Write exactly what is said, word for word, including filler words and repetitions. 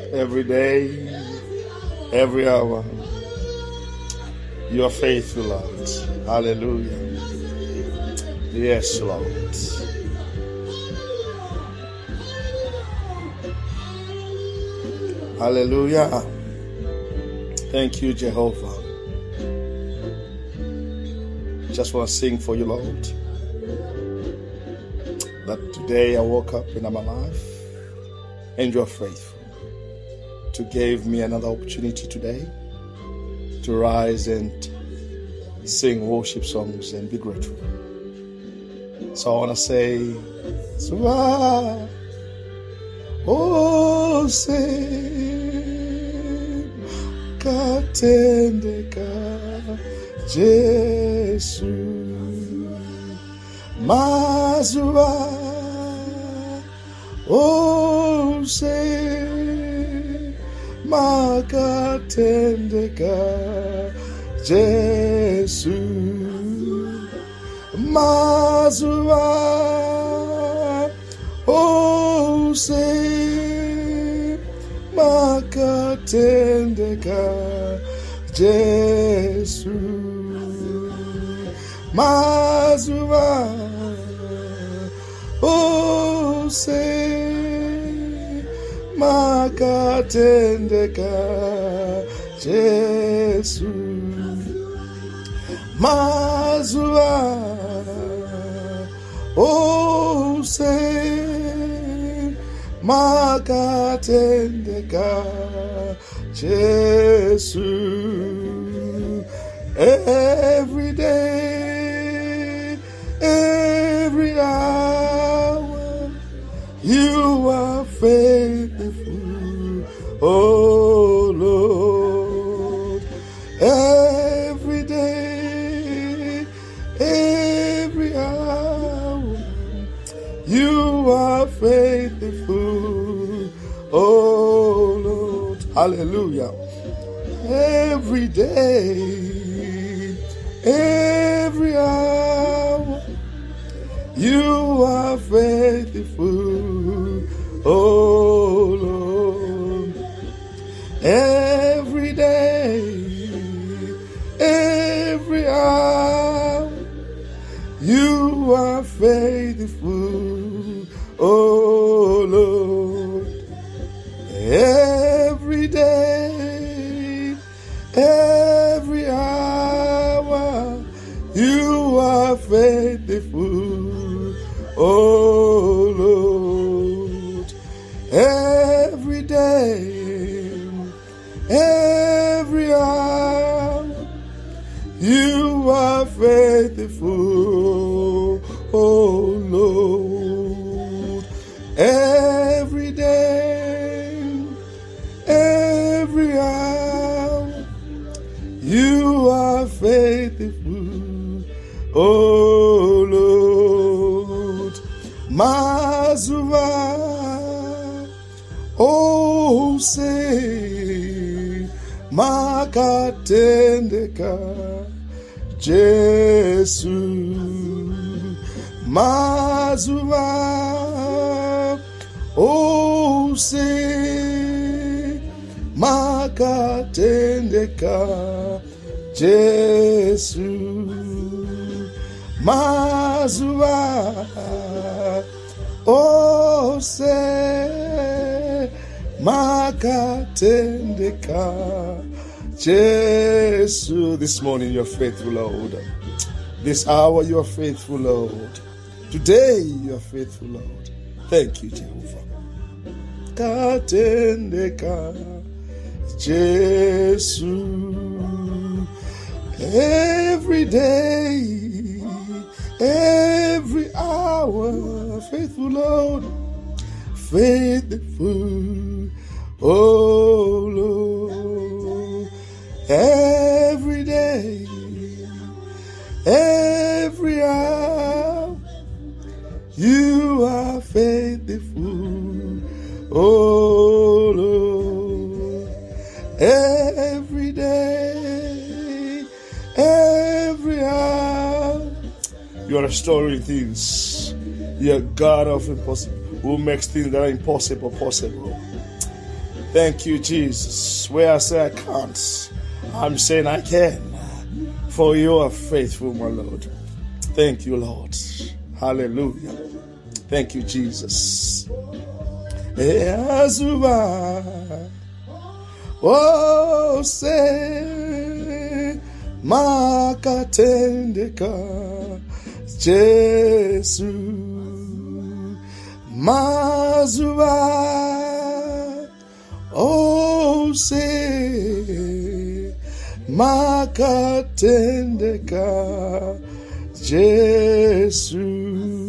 every day, every hour. You are faithful, Lord. Hallelujah. Yes, Lord. Hallelujah. Thank you, Jehovah. Just want to sing for you, Lord, that today I woke up and I'm alive and you are faithful to give me another opportunity today to rise and sing worship songs and be grateful. So I want to say, Swa, oh, say, Katendeka, Jesus, Mazua, oh, say, Makatendeka, Jesus, Mazua, oh, say, Makatendeka, Jesus, Mazua, oh, say, Makatendeka, Jesus, Mazua, oh, say, Makatendeka, Jesus, every day, every hour, you are faithful, oh Lord, every day, every hour, you are faithful, oh Lord, hallelujah, every day, every hour, you are faithful, oh Lord, every day, every hour, you are faithful, oh Lord, every day, every hour, you are faithful, oh Lord, every day, every hour, you are faithful, oh Lord, every day, every hour, you are faithful, oh Lord, Mazua, oh say, Makatendeka, Jesus, Mazua, oh say, Makatendeka, Jesus, Mazua, oh say, Makatendeka, Jesus. This morning you are faithful, Lord. This hour you are faithful, Lord. Today you are faithful, Lord. Thank you, Jehovah. Katendeka, Jesus. Every day, every hour, faithful Lord, faithful, oh Lord, every day, every hour, you are faithful, oh Lord, every day, every hour, you are restoring things. You are God of impossible, who makes things that are impossible possible. Thank you, Jesus. Where I say I can't, I'm saying I can. For you are faithful, my Lord. Thank you, Lord. Hallelujah. Thank you, Jesus. Eazuba, oh, say, makatendeka, Jesu, mazuba, oh, say, makatendeka, Jesu.